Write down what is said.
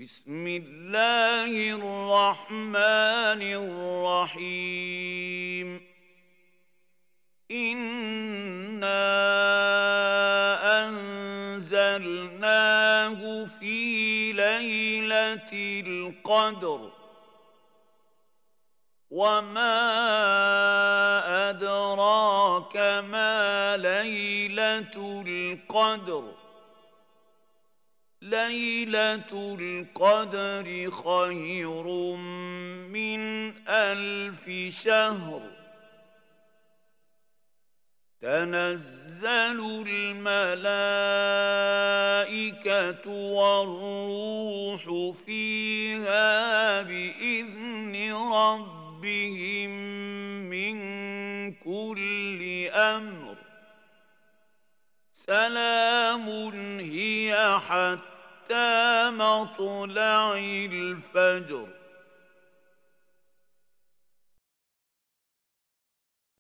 بسم الله الرحمن الرحيم إنا أنزلناه في ليلة القدر وما أدراك ما ليلة القدر ليلة القدر خير من 1000 شهر تنزل الملائكة والروح فيها بإذن ربهم من كل أمر سلام هي حتى مطلع الفجر